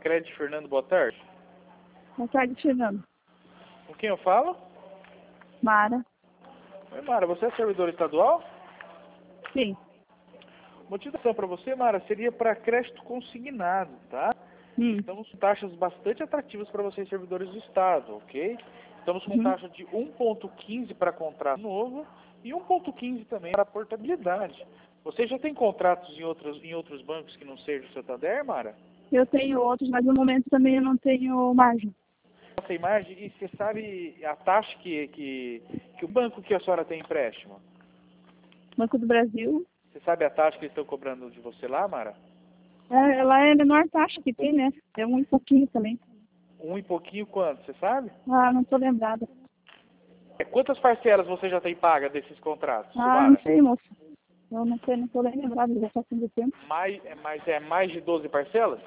Crédito Fernando, boa tarde. Boa tarde, Fernando. Com quem eu falo? Mara. Oi, Mara, você é servidor estadual? Sim. Motivação para você, Mara, seria para crédito consignado, tá? Estamos com taxas bastante atrativas para vocês, servidores do Estado, ok? Estamos com taxa de 1,15 para contrato novo e 1,15 também para portabilidade. Você já tem contratos em outros bancos que não sejam o Santander, Mara? Eu tenho outros, mas no momento também eu não tenho margem. Essa imagem, e você sabe a taxa que o banco que a senhora tem empréstimo? Banco do Brasil. Você sabe a taxa que eles estão cobrando de você lá, Mara? Ela é a menor taxa que tem, né? É um e pouquinho também. Um e pouquinho quanto, você sabe? Ah, não tô lembrada. Quantas parcelas você já tem paga desses contratos, Ah, Mara? não sei, moça. Eu não sei, não tô nem lembrada, já faz tanto tempo. Mas é mais de 12 parcelas?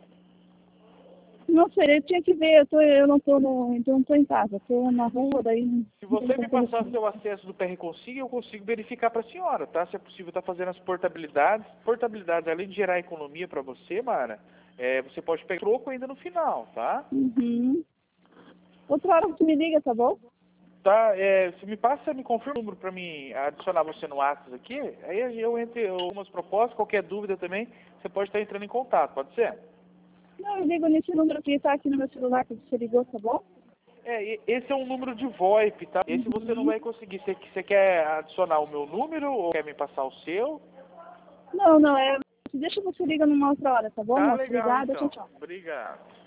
Não sei, eu tinha que ver, eu não tô em casa, eu tô na rua, daí... Se você me passar seu acesso do PR Consiga, eu consigo verificar para a senhora, tá? Se é possível estar fazendo as portabilidades. Portabilidades, além de gerar economia para você, Mara, você pode pegar troco ainda no final, tá? Outra hora você me liga, tá bom? Tá, se me passa, me confirma o número para mim adicionar você no WhatsApp aqui, aí eu entro algumas propostas, qualquer dúvida também, você pode estar entrando em contato, pode ser? Não, eu ligo nesse número que tá aqui no meu celular que você ligou, tá bom? Esse é um número de VoIP, tá? Esse você não vai conseguir. Você quer adicionar o meu número ou quer me passar o seu? Não, deixa você liga numa outra hora, tá bom? Tá Moço? legal, Obrigada, então. tchau, tchau. Obrigado.